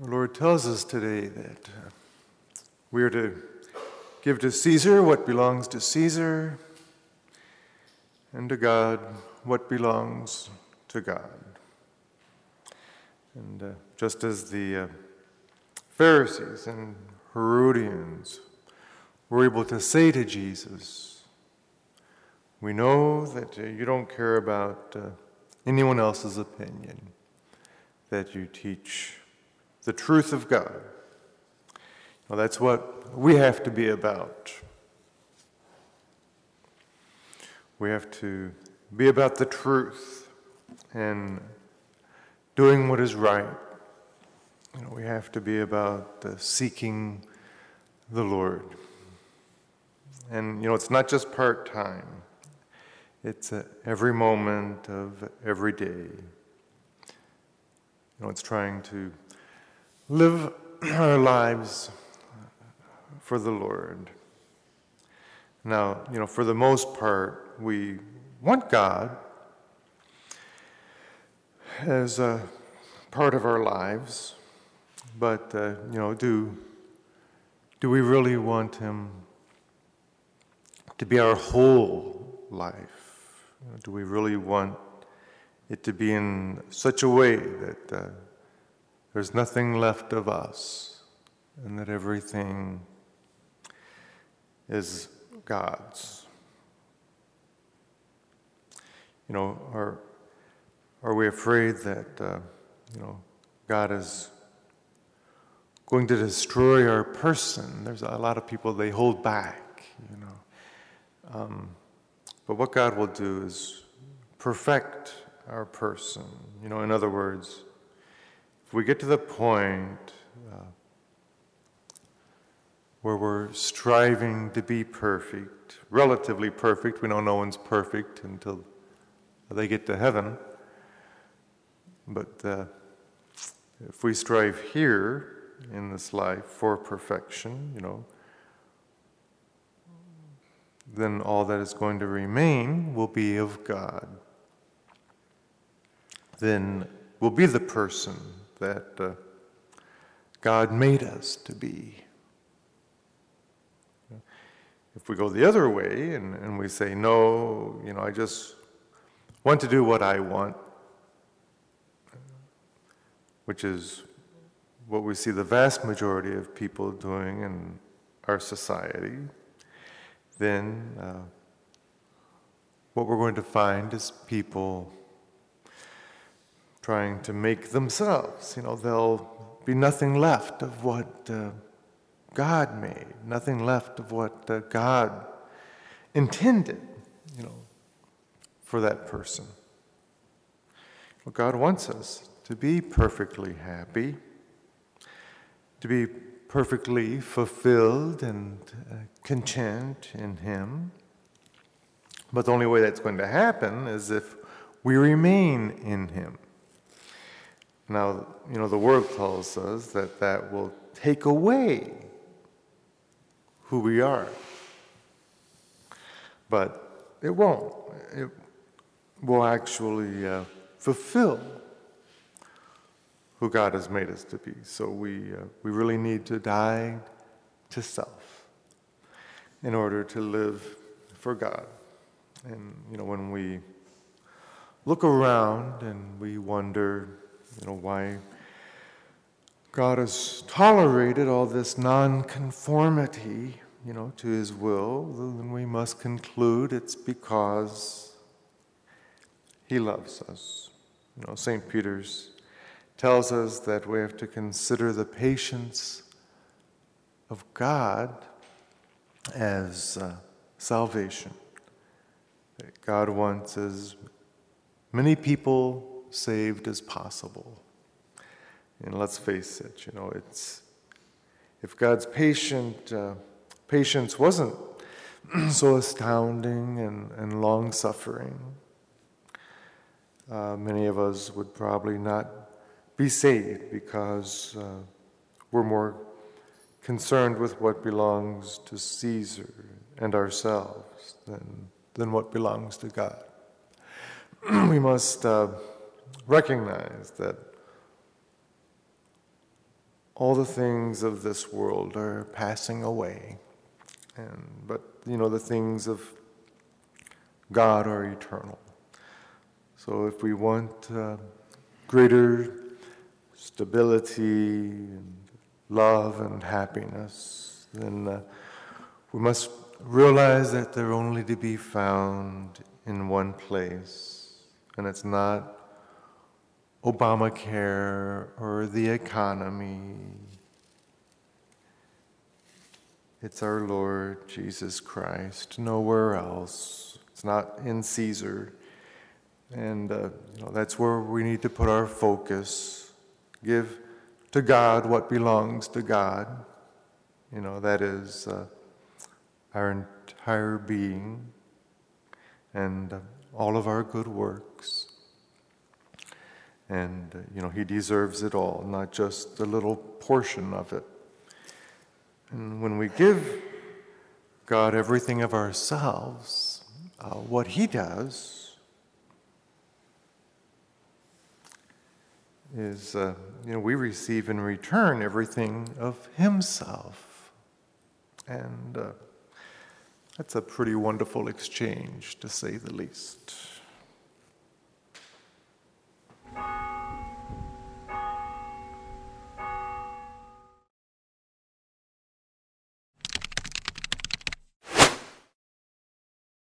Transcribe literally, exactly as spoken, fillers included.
The Lord tells us today that uh, we are to give to Caesar what belongs to Caesar, and to God what belongs to God. And uh, just as the uh, Pharisees and Herodians were able to say to Jesus, "We know that uh, you don't care about uh, anyone else's opinion, that you teach the truth of God." Well, that's what we have to be about. We have to be about the truth and doing what is right. You know, we have to be about uh, seeking the Lord. And, you know, it's not just part-time. It's uh, every moment of every day. You know, it's trying to live our lives for the Lord. Now, you know, for the most part, we want God as a part of our lives, but, uh, you know, do, do we really want Him to be our whole life? You know, do we really want it to be in such a way that uh, there's nothing left of us and that everything is God's? You know, are, are we afraid that, uh, you know, God is going to destroy our person? There's a lot of people, they hold back, you know. Um, but what God will do is perfect our person. You know, in other words, if we get to the point uh, where we're striving to be perfect, relatively perfect, we know no one's perfect until they get to heaven, but uh, if we strive here in this life for perfection, you know, then all that is going to remain will be of God. Then we'll be the person that uh, God made us to be. If we go the other way and, and we say, no, you know, I just want to do what I want, which is what we see the vast majority of people doing in our society, then uh, what we're going to find is people trying to make themselves. You know, there'll be nothing left of what uh, God made, nothing left of what uh, God intended, you know, for that person. Well, God wants us to be perfectly happy, to be perfectly fulfilled and uh, content in Him. But the only way that's going to happen is if we remain in Him. Now, you know, the world tells us that that will take away who we are. But it won't. It will actually uh, fulfill who God has made us to be. So we uh, we really need to die to self in order to live for God. And, you know, when we look around and we wonder, you know, why God has tolerated all this nonconformity, you know, to His will, then we must conclude it's because He loves us. You know, Saint Peter's tells us that we have to consider the patience of God as uh, salvation. That God wants as many people saved as possible. And let's face it, you know, it's if God's patient uh, patience wasn't so astounding and, and long-suffering, uh, many of us would probably not be saved because uh, we're more concerned with what belongs to Caesar and ourselves than, than what belongs to God. We must uh, recognize that all the things of this world are passing away, and but you know the things of God are eternal. So if we want uh, greater stability and love and happiness, then uh, we must realize that they're only to be found in one place, and it's not Obamacare or the economy. It's our Lord Jesus Christ, nowhere else. It's not in Caesar. And uh, you know, that's where we need to put our focus. Give to God what belongs to God. You know, that is uh, our entire being and uh, all of our good works. And, uh, you know, he deserves it all, not just a little portion of it. And when we give God everything of ourselves, uh, what he does is, uh, you know, we receive in return everything of himself. And uh, that's a pretty wonderful exchange, to say the least.